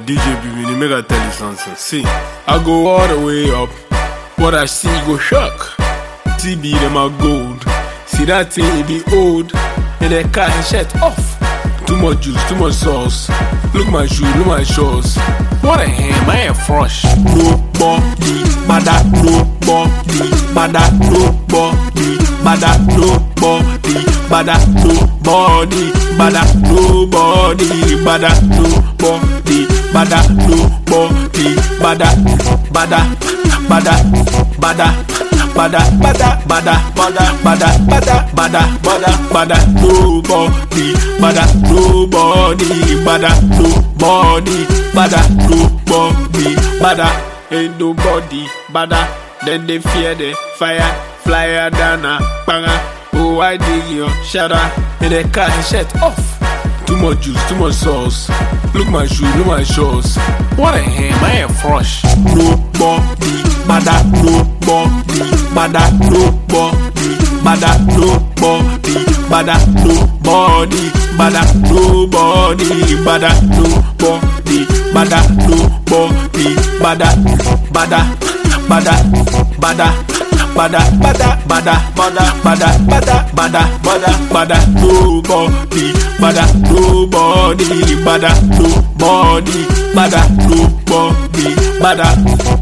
DJ Bibini, make I tell you something. See, I go all the way up. What I see go shock. TB them are gold. See that thing it be old. And the car and shut off. Too much juice, too much sauce. Look my shoes, look my shorts. What a ham, I am fresh. Nobody, bada, nobody, bada, nobody, bada, nobody, bada, nobody, bada, nobody, bada, nobody, bada, nobody, bada, bada, bada, bada, bada, bada, bada, bada, bada, bada, bada, bada, nobody, bada, nobody, bada, nobody, bada, nobody, bada, ain't nobody, bada. Then they fear the fire, flyer dana, banga. Oh, I dig your shadow in the car and shut off. Too much juice, too much sauce. Look my shoes, look my shorts. What a ham, I am fresh. Nobody, bada, nobody, bada, nobody, bada, nobody, bada, nobody, bada, nobody, bada, nobody, bada, nobody, bada, bada, bada, bada, bada, bada, bada, bada, bada, bada, bada, bada, bada, nobody, bada, nobody, bada, nobody, bada, nobody, bada.